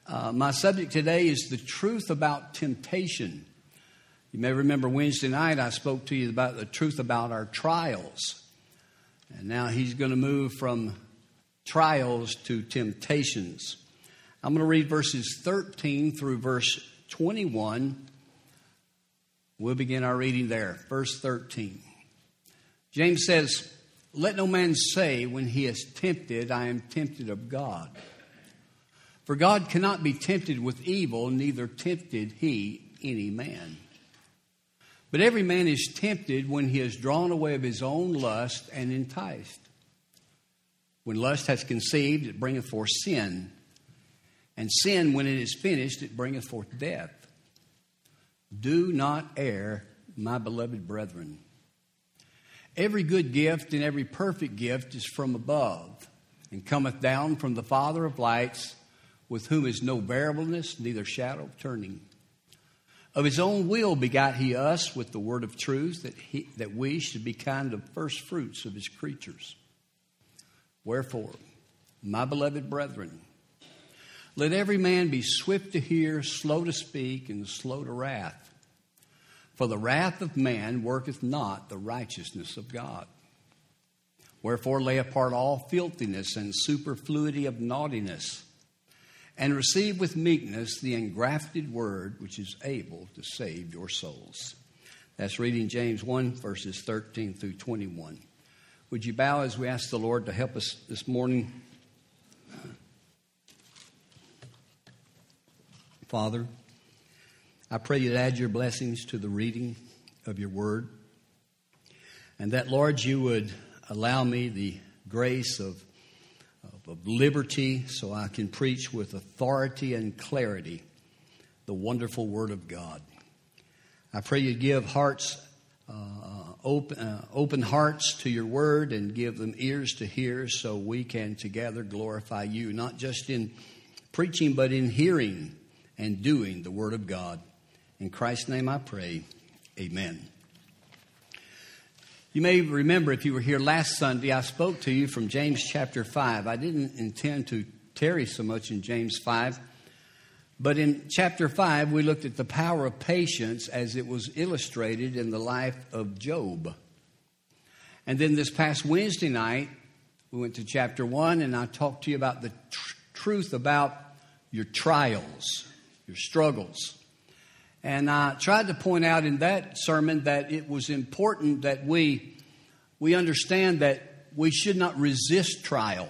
My subject today is the truth about temptation. You may remember Wednesday night I spoke to you about the truth about our trials. And now he's going to move from trials to temptations. I'm going to read verses 13 through verse 21. We'll begin our reading there. Verse 13. James says, "Let no man say when he is tempted, I am tempted of God. For God cannot be tempted with evil, neither tempted he any man. But every man is tempted when he is drawn away of his own lust and enticed. When lust has conceived, it bringeth forth sin. And sin, when it is finished, it bringeth forth death. Do not err, my beloved brethren. Every good gift and every perfect gift is from above, and cometh down from the Father of lights, with whom is no variableness, neither shadow of turning. Of his own will begot he us with the word of truth, that we should be kind of first fruits of his creatures. Wherefore, my beloved brethren, let every man be swift to hear, slow to speak, and slow to wrath. For the wrath of man worketh not the righteousness of God. Wherefore lay apart all filthiness and superfluity of naughtiness, and receive with meekness the engrafted word which is able to save your souls." That's reading James 1, verses 13 through 21. Would you bow as we ask the Lord to help us this morning? Father, I pray you'd add your blessings to the reading of your word, and that, Lord, you would allow me the grace of liberty so I can preach with authority and clarity the wonderful word of God. I pray you give hearts, open hearts to your word, and give them ears to hear so we can together glorify you, not just in preaching but in hearing and doing the word of God. In Christ's name I pray, amen. You may remember, if you were here last Sunday, I spoke to you from James chapter 5. I didn't intend to tarry so much in James 5, but in chapter 5 we looked at the power of patience as it was illustrated in the life of Job. And then this past Wednesday night we went to chapter 1, and I talked to you about the truth about your trials, your struggles. And I tried to point out in that sermon that it was important that we understand that we should not resist trial.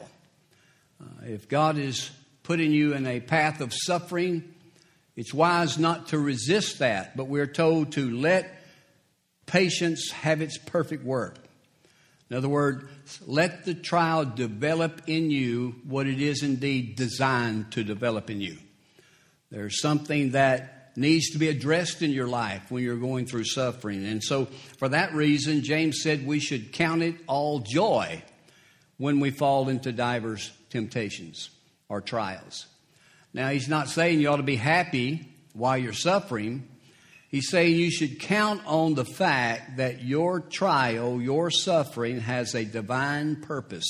If God is putting you in a path of suffering, it's wise not to resist that. But we're told to let patience have its perfect work. In other words, let the trial develop in you what it is indeed designed to develop in you. There's something that needs to be addressed in your life when you're going through suffering. And so for that reason, James said we should count it all joy when we fall into divers temptations or trials. Now, he's not saying you ought to be happy while you're suffering. He's saying you should count on the fact that your trial, your suffering, has a divine purpose.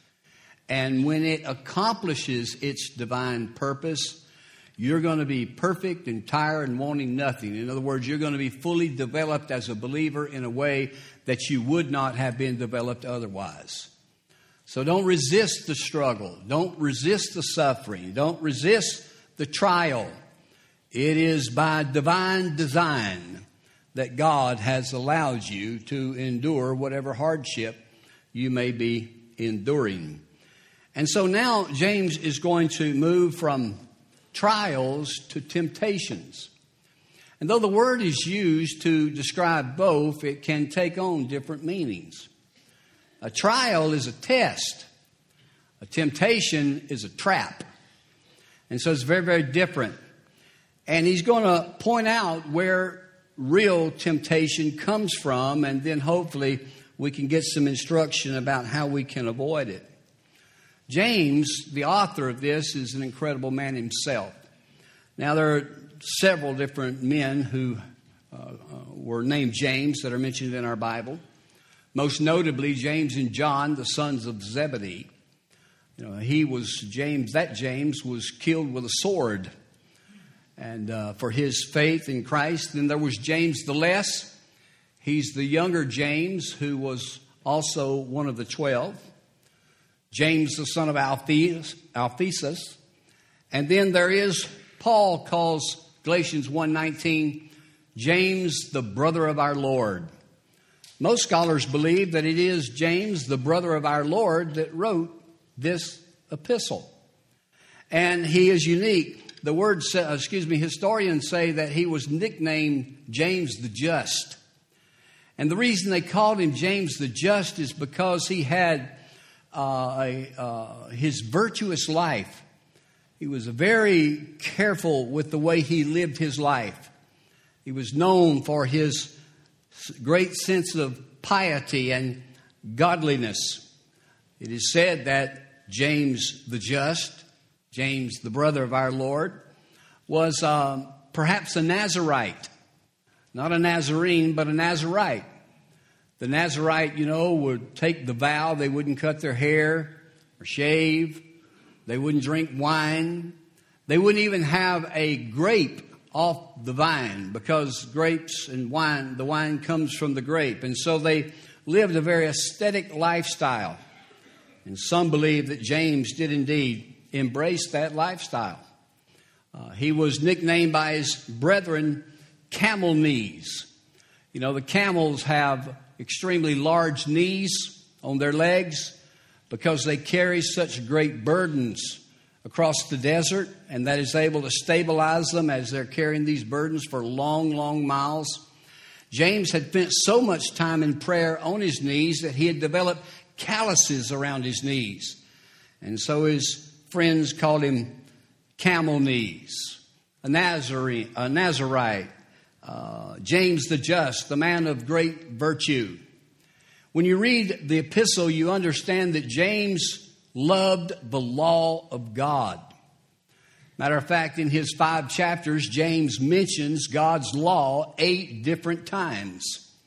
And when it accomplishes its divine purpose, you're going to be perfect and tired and wanting nothing. In other words, you're going to be fully developed as a believer in a way that you would not have been developed otherwise. So don't resist the struggle. Don't resist the suffering. Don't resist the trial. It is by divine design that God has allowed you to endure whatever hardship you may be enduring. And so now James is going to move from trials to temptations. And though the word is used to describe both, it can take on different meanings. A trial is a test. A temptation is a trap. And so it's very, very different. And he's going to point out where real temptation comes from, and then hopefully we can get some instruction about how we can avoid it. James, the author of this, is an incredible man himself. Now, there are several different men who were named James that are mentioned in our Bible. Most notably, James and John, the sons of Zebedee. James was killed with a sword and for his faith in Christ. Then there was James the Less. He's the younger James, who was also one of the 12. James, the son of Alphaeus. And then there is, Paul calls Galatians 1:19, James, the brother of our Lord. Most scholars believe that it is James, the brother of our Lord, that wrote this epistle. And he is unique. The historians say that he was nicknamed James the Just. And the reason they called him James the Just is because he had his virtuous life. He was very careful with the way he lived his life. He was known for his great sense of piety and godliness. It is said that James the Just, James the brother of our Lord, was perhaps a Nazarite. Not a Nazarene, but a Nazarite. The Nazarite, would take the vow. They wouldn't cut their hair or shave. They wouldn't drink wine. They wouldn't even have a grape off the vine, because grapes and wine, the wine comes from the grape. And so they lived a very ascetic lifestyle. And some believe that James did indeed embrace that lifestyle. He was nicknamed by his brethren camel knees. The camels have extremely large knees on their legs because they carry such great burdens across the desert, and that is able to stabilize them as they're carrying these burdens for long, long miles. James had spent so much time in prayer on his knees that he had developed calluses around his knees. And so his friends called him camel knees, a Nazarite, James the Just, the man of great virtue. When you read the epistle, you understand that James loved the law of God. Matter of fact, in his 5 chapters, James mentions God's law 8 different times.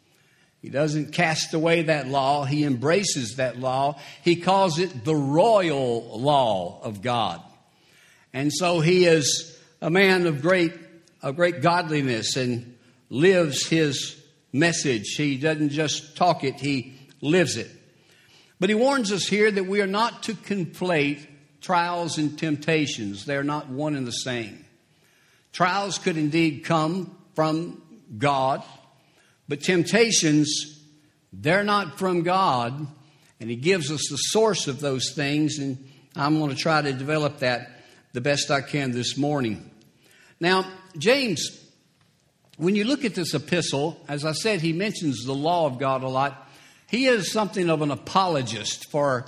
He doesn't cast away that law. He embraces that law. He calls it the royal law of God. And so he is a man of great godliness and lives his message. He doesn't just talk it, he lives it. But he warns us here that we are not to conflate trials and temptations. They are not one and the same. Trials could indeed come from God, but temptations, they're not from God. And he gives us the source of those things, and I'm going to try to develop that the best I can this morning. Now, James, when you look at this epistle, as I said, he mentions the law of God a lot. He is something of an apologist for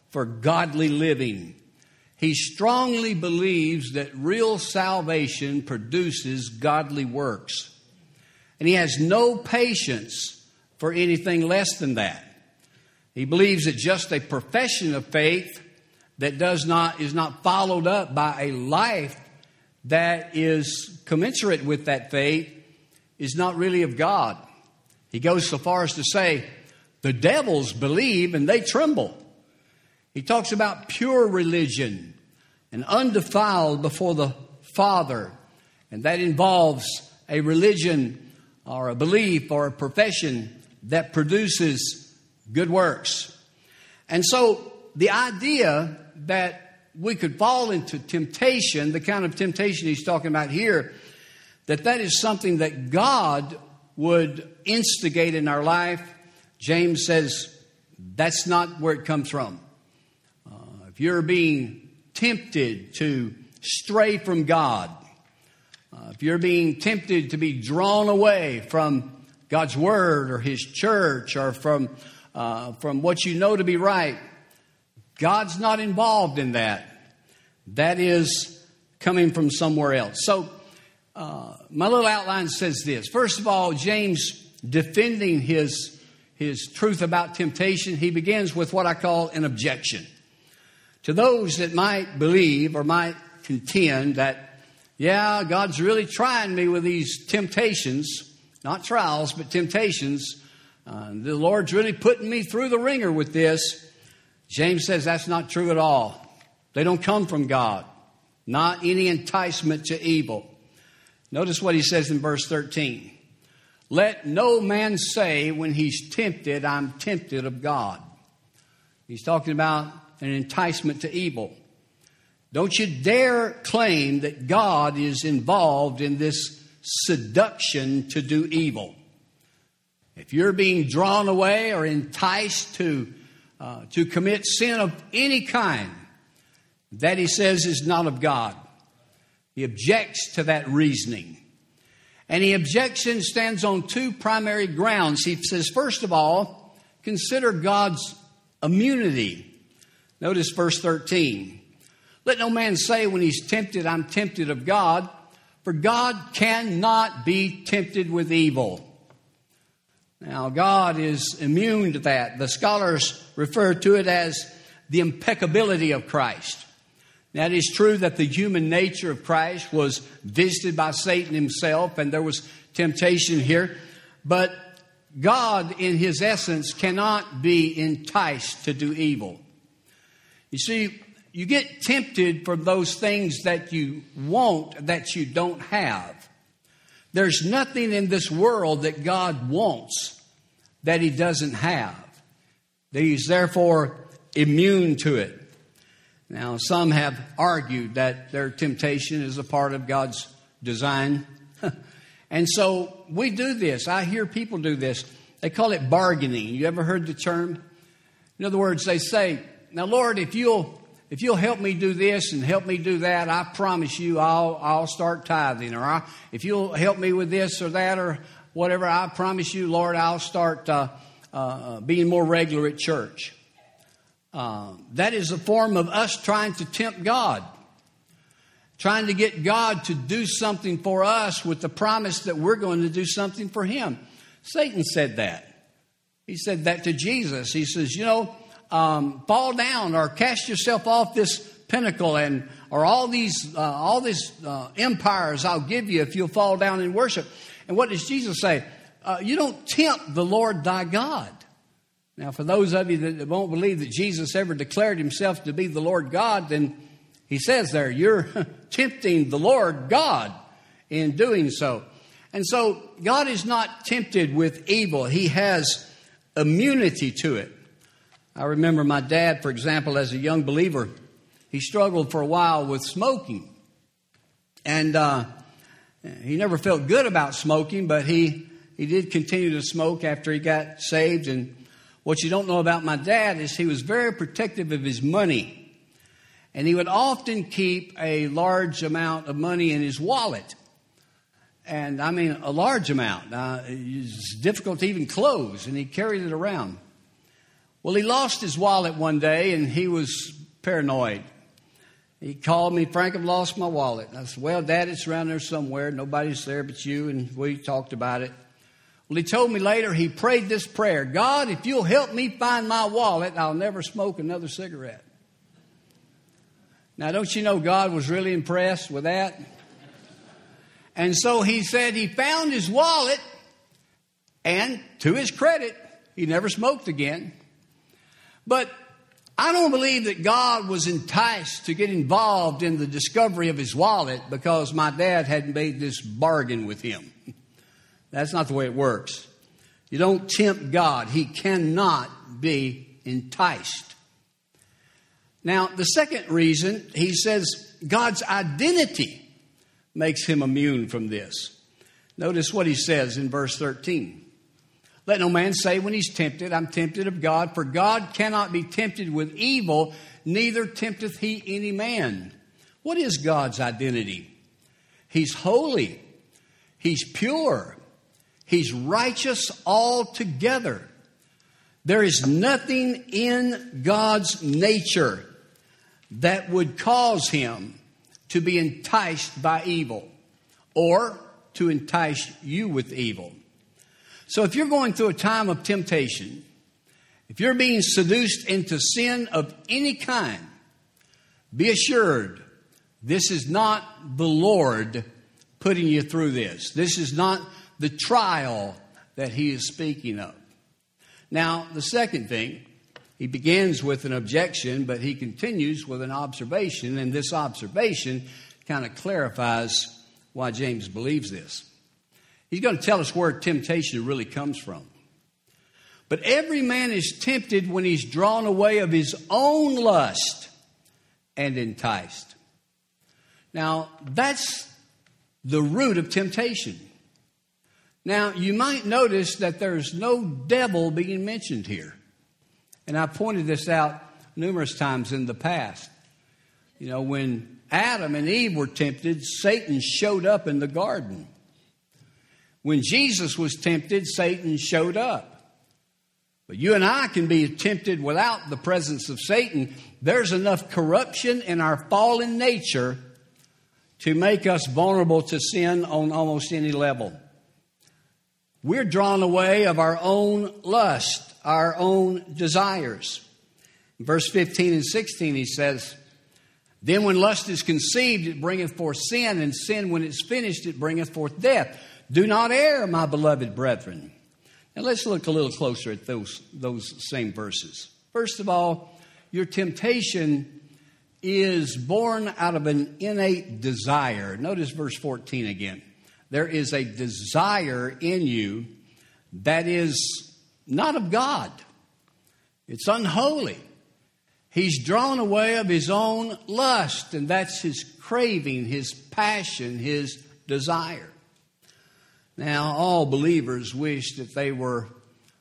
godly living. He strongly believes that real salvation produces godly works. And he has no patience for anything less than that. He believes that just a profession of faith that is not followed up by a life that is commensurate with that faith is not really of God. He goes so far as to say, the devils believe and they tremble. He talks about pure religion and undefiled before the Father. And that involves a religion or a belief or a profession that produces good works. And so the idea that we could fall into temptation, the kind of temptation he's talking about here, that is something that God would instigate in our life, James says that's not where it comes from. If you're being tempted to stray from God, if you're being tempted to be drawn away from God's Word or His church or from what you know to be right, God's not involved in that. That is coming from somewhere else. So my little outline says this. First of all, James, defending his truth about temptation, he begins with what I call an objection. To those that might believe or might contend that, yeah, God's really trying me with these temptations, not trials, but temptations. The Lord's really putting me through the ringer with this. James says that's not true at all. They don't come from God. Not any enticement to evil. Notice what he says in verse 13. Let no man say when he's tempted, I'm tempted of God. He's talking about an enticement to evil. Don't you dare claim that God is involved in this seduction to do evil. If you're being drawn away or enticed to commit sin of any kind, that he says is not of God. He objects to that reasoning. And the objection stands on two primary grounds. He says, first of all, consider God's immunity. Notice verse 13. Let no man say when he's tempted, I'm tempted of God, for God cannot be tempted with evil. Now, God is immune to that. The scholars refer to it as the impeccability of Christ. Now, it is true that the human nature of Christ was visited by Satan himself, and there was temptation here. But God, in his essence, cannot be enticed to do evil. You see, you get tempted from those things that you want that you don't have. There's nothing in this world that God wants that he doesn't have. He's therefore immune to it. Now, some have argued that their temptation is a part of God's design. And so we do this. I hear people do this. They call it bargaining. You ever heard the term? In other words, they say, now, Lord, if you'll help me do this and help me do that, I promise you I'll start tithing. Or if you'll help me with this or that or whatever, I promise you, Lord, I'll start being more regular at church. That is a form of us trying to tempt God. Trying to get God to do something for us with the promise that we're going to do something for him. Satan said that. He said that to Jesus. He says, fall down or cast yourself off this pinnacle or all these empires I'll give you if you'll fall down and worship. And what does Jesus say? You don't tempt the Lord thy God. Now, for those of you that won't believe that Jesus ever declared himself to be the Lord God, then he says there, you're tempting the Lord God in doing so. And so God is not tempted with evil. He has immunity to it. I remember my dad, for example, as a young believer, he struggled for a while with smoking. And he never felt good about smoking, but he did continue to smoke after he got saved. And what you don't know about my dad is he was very protective of his money. And he would often keep a large amount of money in his wallet. And I mean, a large amount. It's difficult to even close, and he carried it around. Well, he lost his wallet one day, and he was paranoid. He called me, Frank, I've lost my wallet. I said, well, Dad, it's around there somewhere. Nobody's there but you, and we talked about it. Well, he told me later he prayed this prayer, God, if you'll help me find my wallet, I'll never smoke another cigarette. Now, don't you know God was really impressed with that? And so he said he found his wallet, and to his credit, he never smoked again. But I don't believe that God was enticed to get involved in the discovery of his wallet because my dad had made this bargain with him. That's not the way it works. You don't tempt God. He cannot be enticed. Now, the second reason, he says God's identity makes him immune from this. Notice what he says in verse 13. Let no man say when he's tempted, I'm tempted of God, for God cannot be tempted with evil, neither tempteth he any man. What is God's identity? He's holy. He's pure. He's righteous altogether. There is nothing in God's nature that would cause him to be enticed by evil or to entice you with evil. So if you're going through a time of temptation, if you're being seduced into sin of any kind, be assured this is not the Lord putting you through this. This is not the trial that he is speaking of. Now, the second thing, he begins with an objection, but he continues with an observation, and this observation kind of clarifies why James believes this. He's going to tell us where temptation really comes from. But every man is tempted when he's drawn away of his own lust and enticed. Now, that's the root of temptation. Now, you might notice that there's no devil being mentioned here. And I pointed this out numerous times in the past. You know, when Adam and Eve were tempted, Satan showed up in the garden. When Jesus was tempted, Satan showed up. But you and I can be tempted without the presence of Satan. There's enough corruption in our fallen nature to make us vulnerable to sin on almost any level. We're drawn away of our own lust, our own desires. In verse 15 and 16 he says, then when lust is conceived, it bringeth forth sin, and sin when it's finished, it bringeth forth death. Do not err, my beloved brethren. Now let's look a little closer at those same verses. First of all, your temptation is born out of an innate desire. Notice verse 14 again. There is a desire in you that is not of God. It's unholy. He's drawn away of his own lust, and that's his craving, his passion, his desire. Now, all believers wish that they were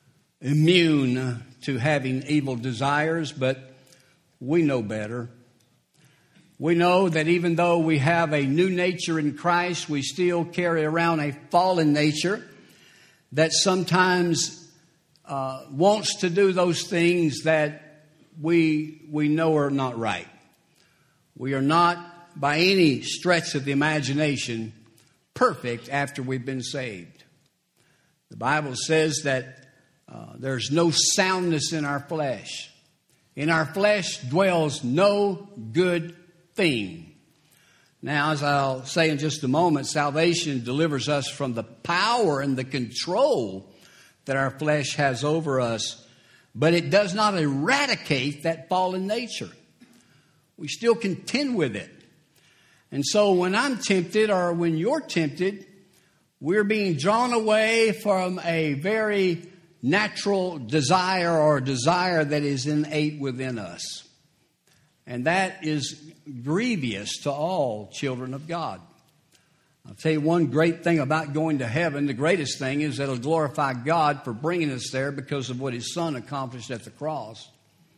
immune to having evil desires, but we know better. We know that even though we have a new nature in Christ, we still carry around a fallen nature that sometimes wants to do those things that we know are not right. We are not, by any stretch of the imagination, perfect after we've been saved. The Bible says that there's no soundness in our flesh. In our flesh dwells no good thing. Now, as I'll say in just a moment, salvation delivers us from the power and the control that our flesh has over us, but it does not eradicate that fallen nature. We still contend with it. And so when I'm tempted, or when you're tempted, we're being drawn away from a very natural desire, or desire that is innate within us. And that is grievous to all children of God. I'll tell you one great thing about going to heaven. The greatest thing is that it'll glorify God for bringing us there because of what His Son accomplished at the cross.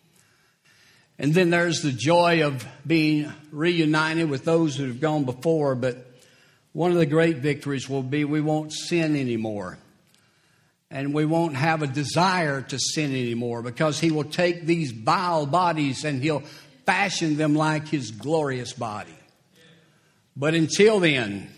And then there's the joy of being reunited with those who have gone before. But one of the great victories will be we won't sin anymore. And we won't have a desire to sin anymore, because He will take these vile bodies and He'll fashion them like His glorious body. But until then,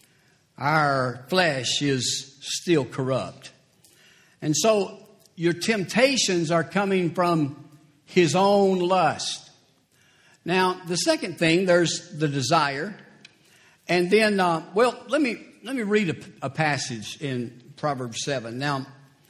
our flesh is still corrupt. And so your temptations are coming from his own lust. Now, the second thing, there's the desire. And then, let me read a passage in Proverbs 7. Now,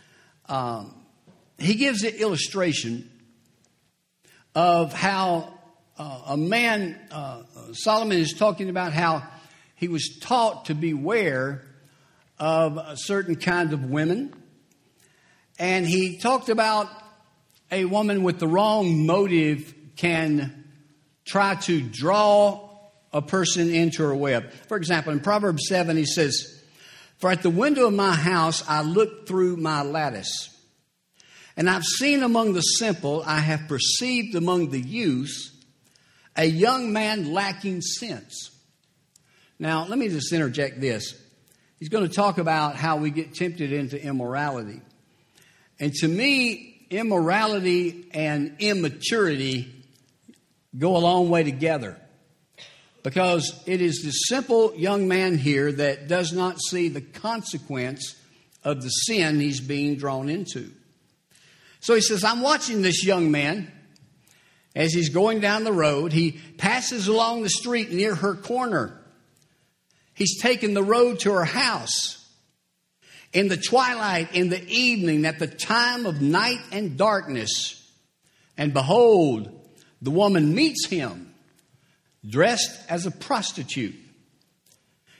he gives the illustration of how a man, Solomon is talking about how he was taught to beware of a certain kind of women. And he talked about a woman with the wrong motive can try to draw a person into her web. For example, in Proverbs 7, he says, "For at the window of my house I looked through my lattice, and I've seen among the simple, I have perceived among the youths, a young man lacking sense." Now, let me just interject this. He's going to talk about how we get tempted into immorality. And to me, immorality and immaturity go a long way together. Because it is the simple young man here that does not see the consequence of the sin he's being drawn into. So he says, I'm watching this young man as he's going down the road. He passes along the street near her corner. He's taken the road to her house. In the twilight, in the evening, at the time of night and darkness. And behold, the woman meets him, dressed as a prostitute.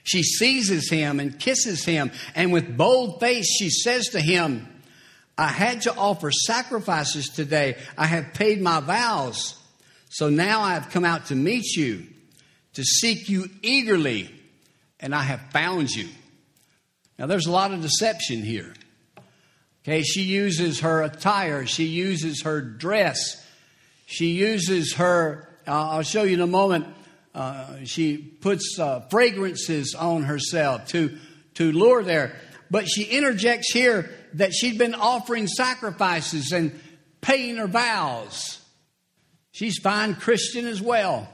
She seizes him and kisses him, and with bold face she says to him, I had to offer sacrifices today. I have paid my vows. So now I have come out to meet you, to seek you eagerly, and I have found you. Now there's a lot of deception here. Okay, she uses her attire. She uses her dress. She uses her, I'll show you in a moment, she puts fragrances on herself to lure there. But she interjects here that she'd been offering sacrifices and paying her vows. She's fine Christian as well.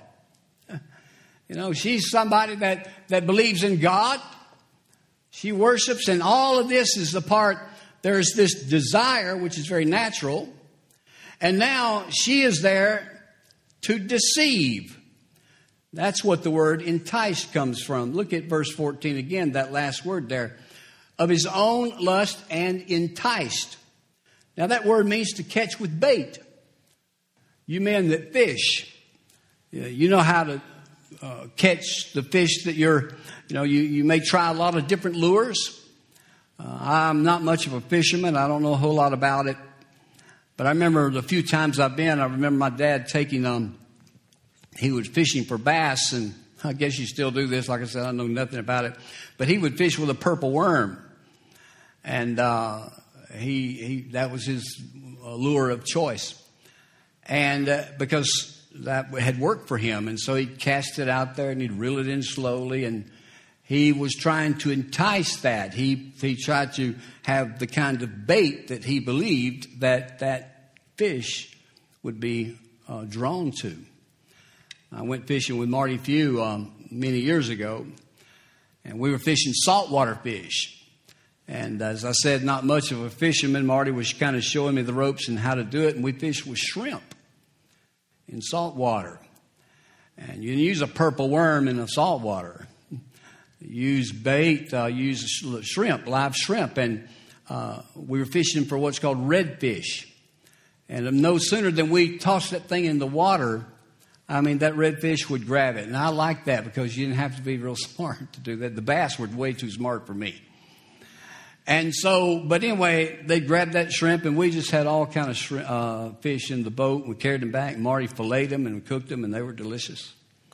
You know, she's somebody that believes in God. She worships, and all of this is the part, there's this desire, which is very natural. And now she is there to deceive. That's what the word entice comes from. Look at verse 14 again, that last word there. Of his own lust and enticed. Now that word means to catch with bait. You men that fish, you know how to catch the fish that you may try a lot of different lures. I'm not much of a fisherman. I don't know a whole lot about it. But I remember the few times I've been, I remember my dad taking, he was fishing for bass, and I guess you still do this. Like I said, I know nothing about it. But he would fish with a purple worm. And that was his lure of choice. And because that had worked for him. And so he'd cast it out there and he'd reel it in slowly. And he was trying to entice that. He tried to have the kind of bait that he believed that fish would be drawn to. I went fishing with Marty Few many years ago. And we were fishing saltwater fish. And as I said, not much of a fisherman. Marty was kind of showing me the ropes and how to do it. And we fished with shrimp in salt water. And you use a purple worm in the salt water. Use bait, use shrimp, live shrimp. And we were fishing for what's called redfish. And no sooner than we tossed that thing in the water, I mean, that redfish would grab it. And I like that because you didn't have to be real smart to do that. The bass were way too smart for me. And so, but anyway, they grabbed that shrimp, and we just had all kind of fish in the boat. We carried them back. Marty filleted them and cooked them, and they were delicious.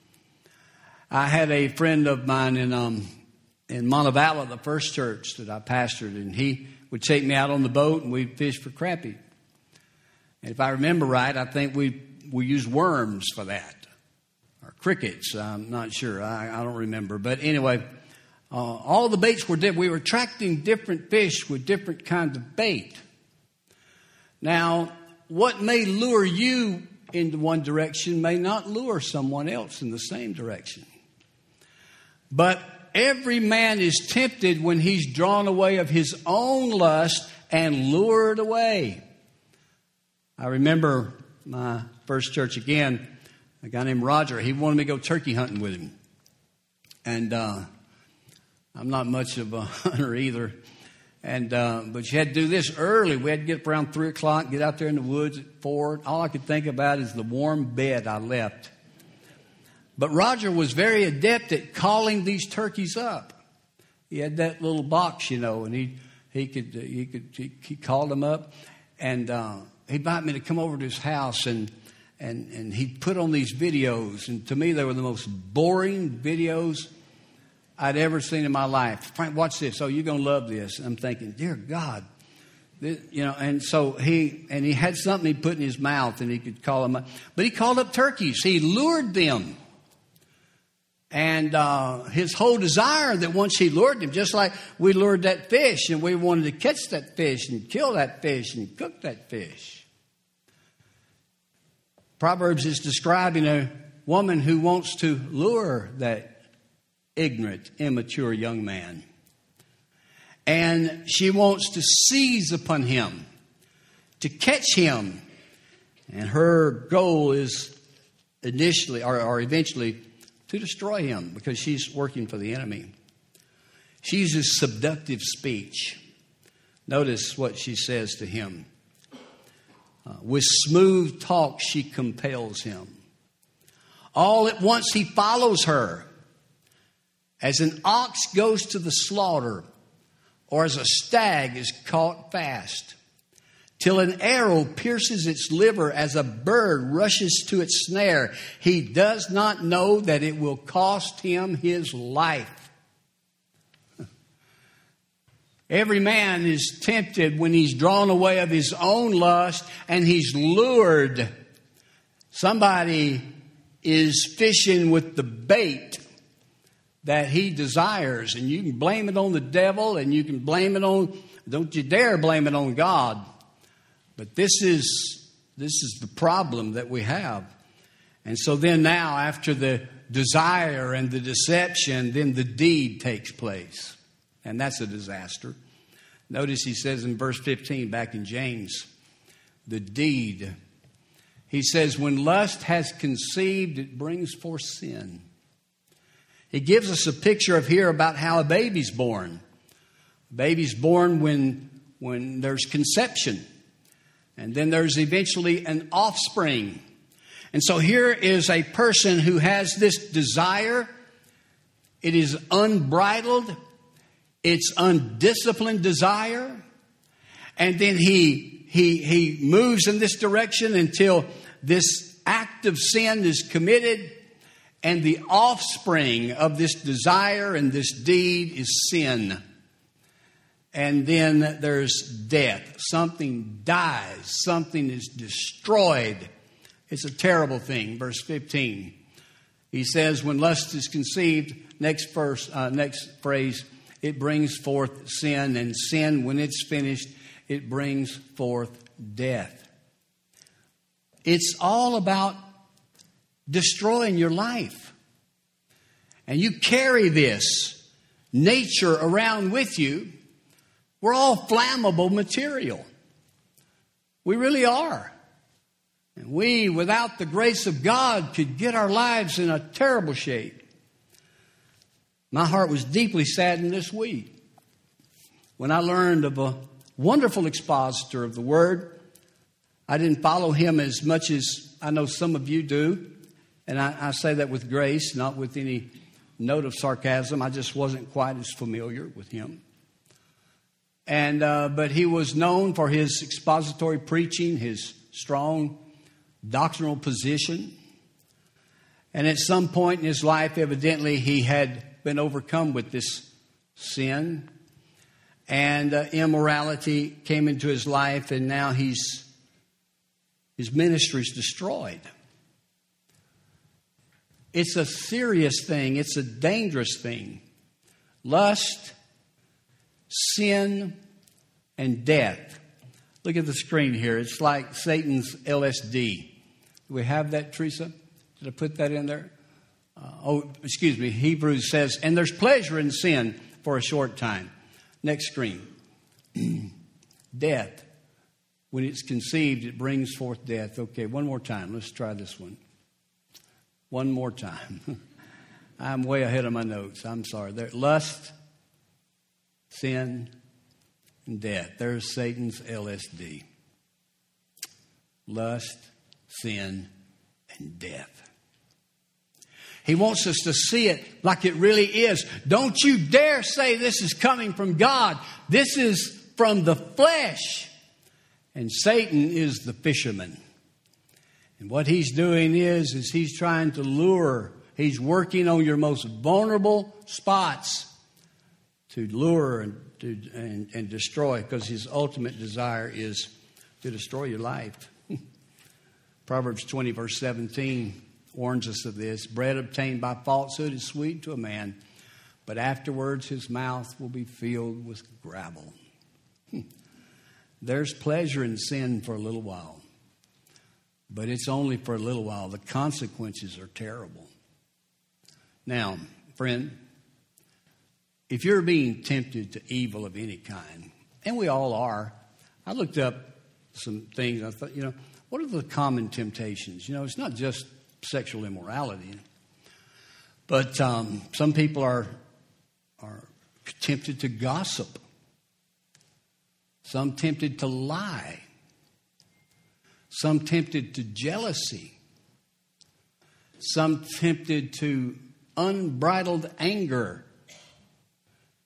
I had a friend of mine in Montevallo, the first church that I pastored, and he would take me out on the boat, and we'd fish for crappie. And if I remember right, I think we used worms for that, or crickets. I'm not sure. I don't remember. But anyway, all the baits were different. We were attracting different fish with different kinds of bait. Now, what may lure you into one direction may not lure someone else in the same direction. But every man is tempted when he's drawn away of his own lust and lured away. I remember my first church again, a guy named Roger. He wanted me to go turkey hunting with him. And I'm not much of a hunter either. And but you had to do this early. We had to get up around 3 o'clock, get out there in the woods at 4. All I could think about is the warm bed I left. But Roger was very adept at calling these turkeys up. He had that little box, and he called them up, and he invited me to come over to his house, and he'd put on these videos, and to me they were the most boring videos I'd ever seen in my life. Frank, watch this. Oh, you're going to love this. And I'm thinking, dear God. And so he had something he put in his mouth and he could call them up. But he called up turkeys. He lured them. And his whole desire that once he lured them, just like we lured that fish and we wanted to catch that fish and kill that fish and cook that fish. Proverbs is describing a woman who wants to lure that ignorant, immature young man. And she wants to seize upon him, to catch him. And her goal is initially or eventually to destroy him because she's working for the enemy. She uses seductive speech. Notice what she says to him. With smooth talk, she compels him. All at once, he follows her. As an ox goes to the slaughter, or as a stag is caught fast, till an arrow pierces its liver, as a bird rushes to its snare, he does not know that it will cost him his life. Every man is tempted when he's drawn away of his own lust and he's lured. Somebody is fishing with the bait that he desires, and you can blame it on the devil, and you can blame it on, don't you dare blame it on God. But this is the problem that we have. And so then now, after the desire and the deception, then the deed takes place. And that's a disaster. Notice he says in verse 15 back in James, the deed. He says, when lust has conceived, it brings forth sin. He gives us a picture of here about how a baby's born. A baby's born when there's conception. And then there's eventually an offspring. And so here is a person who has this desire. It is unbridled. It's undisciplined desire. And then he moves in this direction until this act of sin is committed. And the offspring of this desire and this deed is sin. And then there's death. Something dies. Something is destroyed. It's a terrible thing. Verse 15. He says, when lust is conceived, next phrase, it brings forth sin. And sin, when it's finished, it brings forth death. It's all about destroying your life. And you carry this nature around with you. We're all flammable material. We really are. And we, without the grace of God, could get our lives in a terrible shape. My heart was deeply saddened this week when I learned of a wonderful expositor of the Word. I didn't follow him as much as I know some of you do. And I say that with grace, not with any note of sarcasm. I just wasn't quite as familiar with him. And but he was known for his expository preaching, his strong doctrinal position. And at some point in his life, evidently, he had been overcome with this sin. And immorality came into his life, and now his ministry is destroyed. It's a serious thing. It's a dangerous thing. Lust, sin, and death. Look at the screen here. It's like Satan's LSD. Do we have that, Teresa? Did I put that in there? Hebrews says, and there's pleasure in sin for a short time. Next screen. Death. When it's conceived, it brings forth death. Okay, one more time. Let's try this one. One more time. I'm way ahead of my notes. I'm sorry. Lust, sin, and death. There's Satan's LSD. Lust, sin, and death. He wants us to see it like it really is. Don't you dare say this is coming from God. This is from the flesh. And Satan is the fisherman. And what he's doing is he's trying to lure. He's working on your most vulnerable spots to lure and destroy, because his ultimate desire is to destroy your life. Proverbs 20, verse 17 warns us of this. Bread obtained by falsehood is sweet to a man, but afterwards his mouth will be filled with gravel. There's pleasure in sin for a little while, but it's only for a little while. The consequences are terrible. Now, friend, if you're being tempted to evil of any kind, and we all are, I looked up some things. I thought, what are the common temptations? It's not just sexual immorality, but some people are tempted to gossip. Some tempted to lie. Some tempted to jealousy. Some tempted to unbridled anger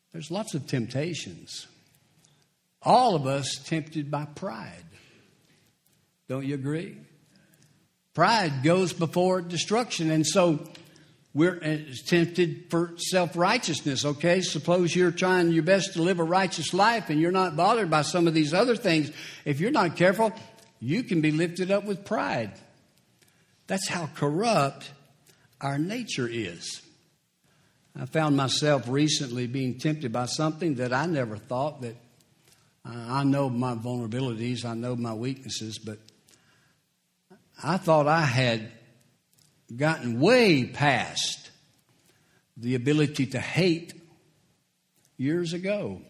There's lots of temptations. All of us tempted by pride. Don't you agree? Pride goes before destruction. And so we're tempted for self-righteousness, okay? Suppose you're trying your best to live a righteous life and you're not bothered by some of these other things. If you're not careful, you can be lifted up with pride. That's how corrupt our nature is. I found myself recently being tempted by something that I never thought that I know my vulnerabilities, I know my weaknesses, but I thought I had gotten way past the ability to hate years ago.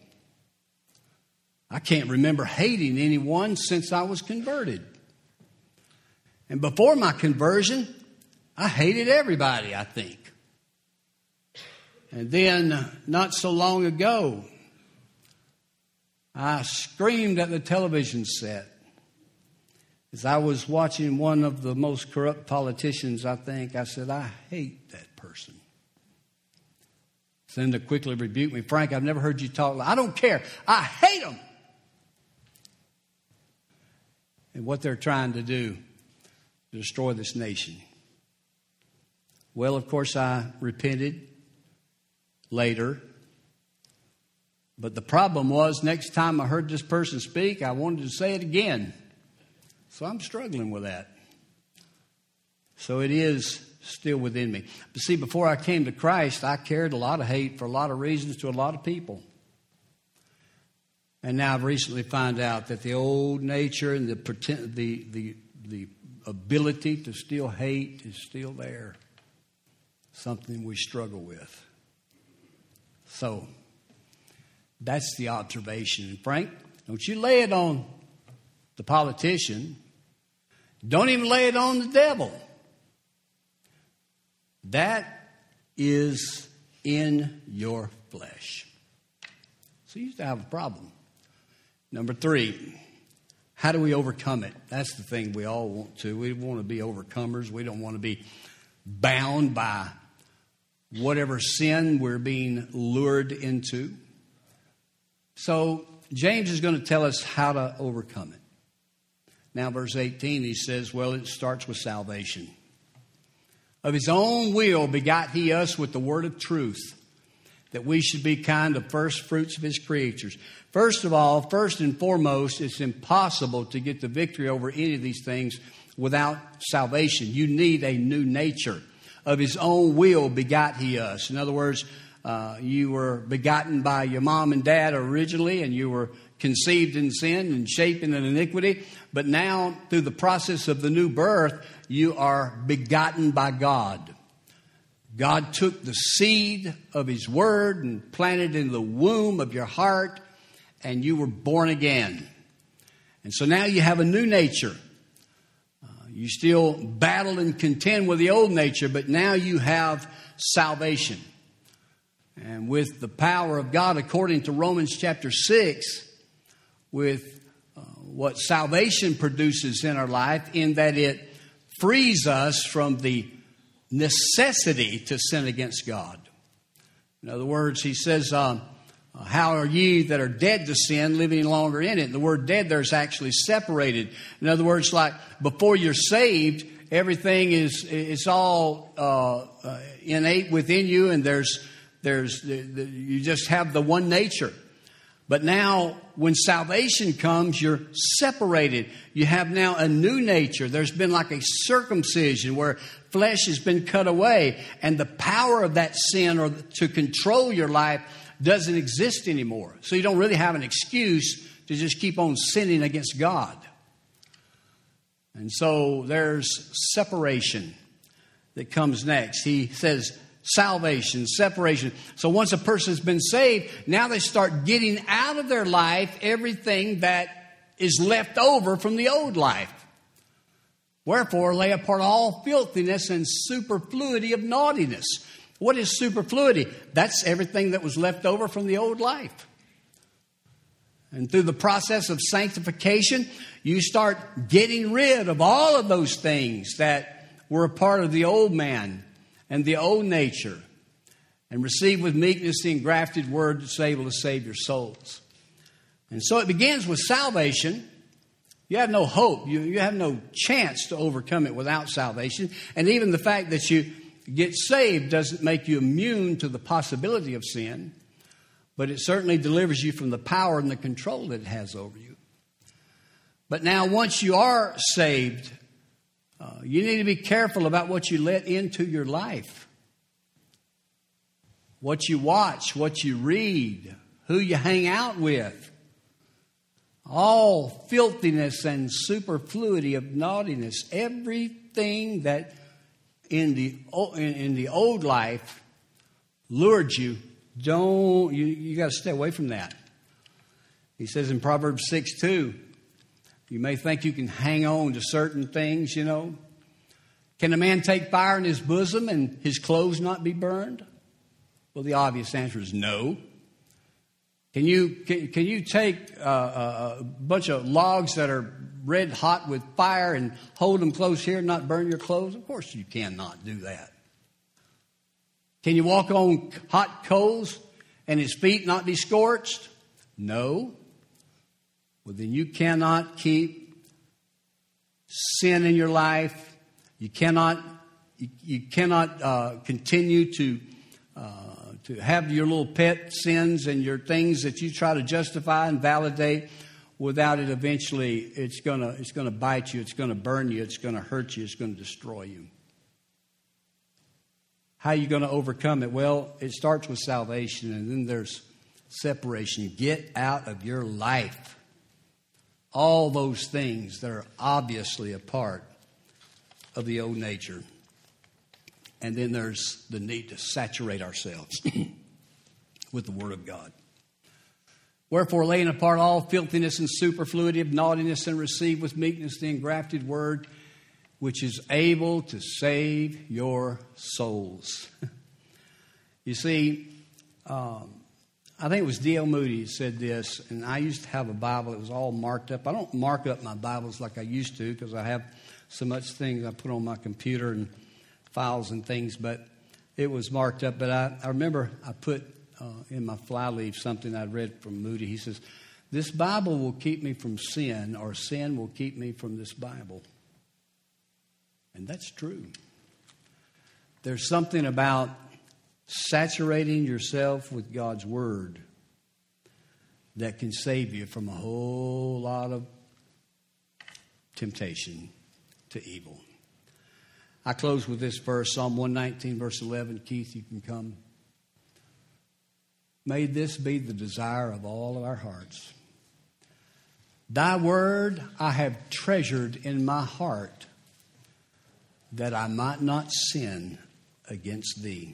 I can't remember hating anyone since I was converted. And before my conversion, I hated everybody, I think. And then, not so long ago, I screamed at the television set as I was watching one of the most corrupt politicians, I think. I said, I hate that person. Linda quickly rebuked me. Frank, I've never heard you talk. I don't care. I hate them. And what they're trying to do to destroy this nation. Well, of course, I repented later. But the problem was, next time I heard this person speak, I wanted to say it again. So I'm struggling with that. So it is still within me. But see, before I came to Christ, I carried a lot of hate for a lot of reasons to a lot of people. And now I've recently found out that the old nature and the ability to still hate is still there. Something we struggle with. So that's the observation. And Frank, don't you lay it on the politician. Don't even lay it on the devil. That is in your flesh. So you used to have a problem. Number 3, how do we overcome it? That's the thing we all want to. We want to be overcomers. We don't want to be bound by whatever sin we're being lured into. So James is going to tell us how to overcome it. Now, verse 18, he says, well, it starts with salvation. Of his own will begot he us with the word of truth, that we should be kind of first fruits of his creatures. First of all, first and foremost, it's impossible to get the victory over any of these things without salvation. You need a new nature. Of his own will begot he us. In other words, you were begotten by your mom and dad originally, and you were conceived in sin and shaped in iniquity. But now, through the process of the new birth, you are begotten by God. God took the seed of his word and planted it in the womb of your heart, and you were born again. And so now you have a new nature. You still battle and contend with the old nature, but now you have salvation. And with the power of God, according to Romans chapter 6, with what salvation produces in our life, in that it frees us from the necessity to sin against God. In other words, he says, how are ye that are dead to sin living longer in it? The word dead there is actually separated. In other words, like before you're saved, everything is all innate within you, and you just have the one nature. But now, when salvation comes, you're separated. You have now a new nature. There's been like a circumcision where flesh has been cut away, and the power of that sin or to control your life doesn't exist anymore. So you don't really have an excuse to just keep on sinning against God. And so there's separation that comes next. He says salvation, separation. So once a person's been saved, now they start getting out of their life everything that is left over from the old life. Wherefore, lay apart all filthiness and superfluity of naughtiness. What is superfluity? That's everything that was left over from the old life. And through the process of sanctification, you start getting rid of all of those things that were a part of the old man and the old nature. and receive with meekness the engrafted word that's able to save your souls. And so it begins with salvation. You have no hope. You have no chance to overcome it without salvation. And even the fact that you get saved doesn't make you immune to the possibility of sin, but it certainly delivers you from the power and the control that it has over you. But now once you are saved, you need to be careful about what you let into your life. What you watch, what you read, who you hang out with. All filthiness and superfluity of naughtiness, everything that in the old life lured you, you got to stay away from that. He says in Proverbs 6:2, you may think you can hang on to certain things, you know. Can a man take fire in his bosom and his clothes not be burned? Well, the obvious answer is no. Can you take a bunch of logs that are red hot with fire and hold them close here and not burn your clothes? Of course you cannot do that. Can you walk on hot coals and his feet not be scorched? No. Well, then you cannot keep sin in your life. You cannot continue to have your little pet sins and your things that you try to justify and validate without it eventually it's gonna bite you, it's gonna burn you, it's gonna hurt you, it's gonna destroy you. How are you going to overcome it? Well, it starts with salvation, and then there's separation. Get out of your life all those things that are obviously a part of the old nature. And then there's the need to saturate ourselves with the Word of God. Wherefore, laying apart all filthiness and superfluity of naughtiness, and receive with meekness the engrafted Word, which is able to save your souls. You see, I think it was D.L. Moody said this, and I used to have a Bible that was all marked up. I don't mark up my Bibles like I used to because I have so much things I put on my computer and files and things, but it was marked up. But I remember I put in my flyleaf something I'd read from Moody. He says, this Bible will keep me from sin, or sin will keep me from this Bible. And that's true. There's something about saturating yourself with God's Word that can save you from a whole lot of temptation to evil. I close with this verse, Psalm 119, verse 11. Keith, you can come. May this be the desire of all of our hearts. Thy word I have treasured in my heart, that I might not sin against thee.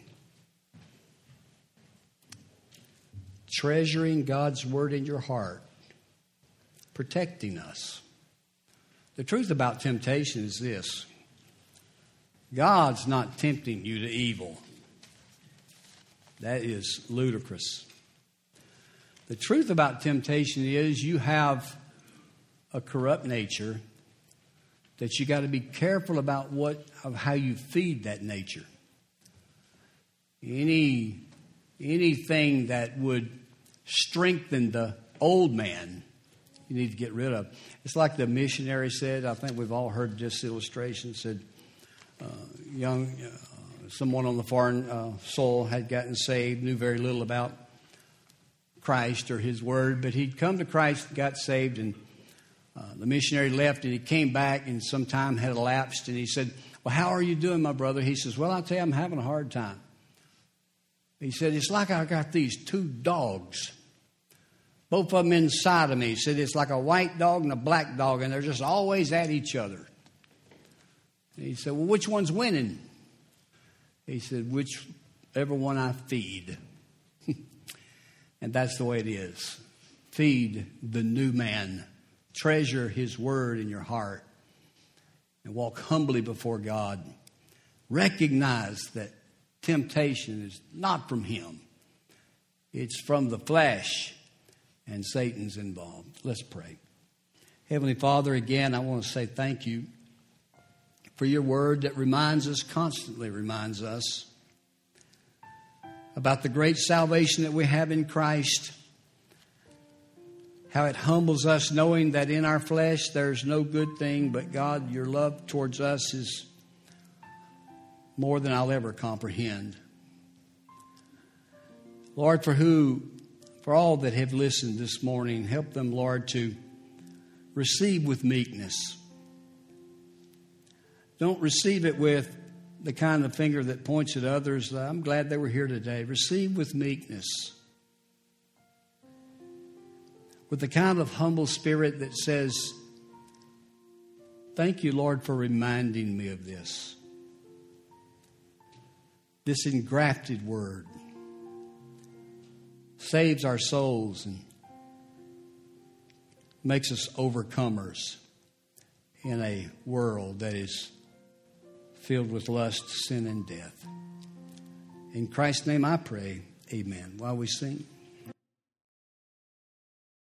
Treasuring God's word in your heart, protecting us. The truth about temptation is this: God's not tempting you to evil. That is ludicrous. The truth about temptation is you have a corrupt nature that you got to be careful about how you feed that nature. Anything that would strengthen the old man, you need to get rid of. It's like the missionary said. I think we've all heard this illustration. Said, someone on the foreign soil had gotten saved, knew very little about Christ or His Word, but he'd come to Christ, got saved, and the missionary left, and he came back, and some time had elapsed, and he said, well, how are you doing, my brother? He says, well, I'll tell you, I'm having a hard time. He said, it's like I got these two dogs, both of them inside of me. He said, it's like a white dog and a black dog, and they're just always at each other. And he said, well, which one's winning? He said, whichever one I feed. And that's the way it is. Feed the new man. Treasure His Word in your heart. And walk humbly before God. Recognize that temptation is not from Him. It's from the flesh. And Satan's involved. Let's pray. Heavenly Father, again, I want to say thank you for your word that constantly reminds us about the great salvation that we have in Christ, how it humbles us knowing that in our flesh there's no good thing, but God, your love towards us is more than I'll ever comprehend. Lord, for all that have listened this morning, help them, Lord, to receive with meekness. Don't receive it with the kind of finger that points at others. I'm glad they were here today. Receive with meekness. With the kind of humble spirit that says, thank you, Lord, for reminding me of this. This engrafted word saves our souls and makes us overcomers in a world that is filled with lust, sin, and death. In Christ's name I pray, amen. While we sing.